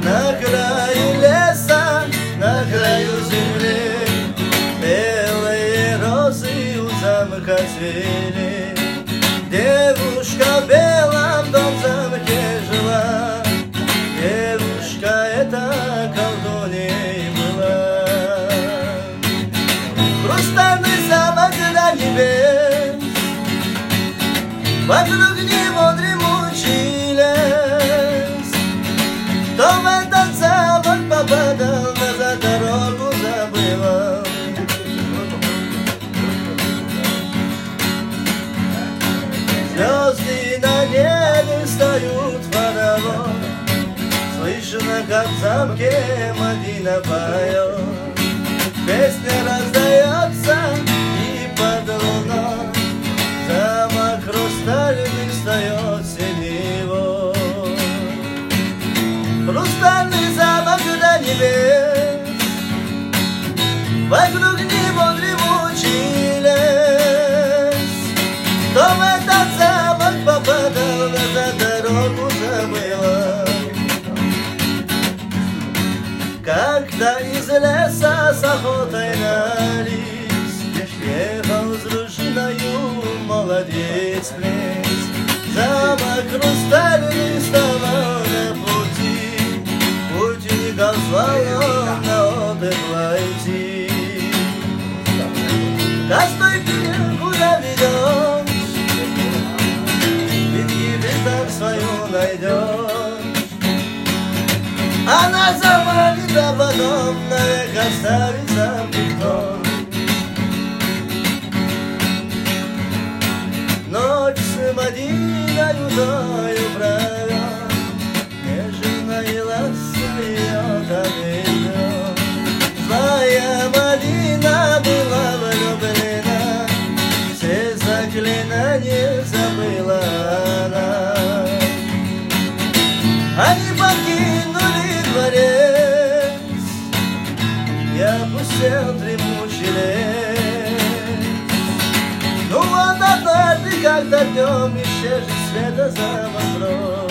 На краю леса, на краю земли белые розы у замка цвели. Девушка в белом дом замке жила, девушка эта колдуньей была. Хрустальный замок до небес, вокруг него дремучий лес. Кто в этот замок попадал, назад дорогу забывал. Звезды на небе встают в хоровод, слышно, как в замке Мадина поет. Песня раздается и под луной замок хрустальный встает синевой. Хрустальный замок до небес, вокруг него дремучий лес. Кто в этот замок попадал, назад дорогу забыла. Когда из леса с охотой на лис ехал с дружиною молодец князь, замок хрустальный вставал на пути, путников звал он на отдых войти. Костой пир, куда ведешь, ведь гибель свою найдешь. Она заманит, а потом навек оставит замки дом. Ночь с Мадиною тою провел, нежно и ласково ее там ведет. Злая Мадина была влюблена, все заклинания забыла она. Они покинули дворец, я опустел дремучий лес. Ну вот однажды, когда днем исчезнет света замок.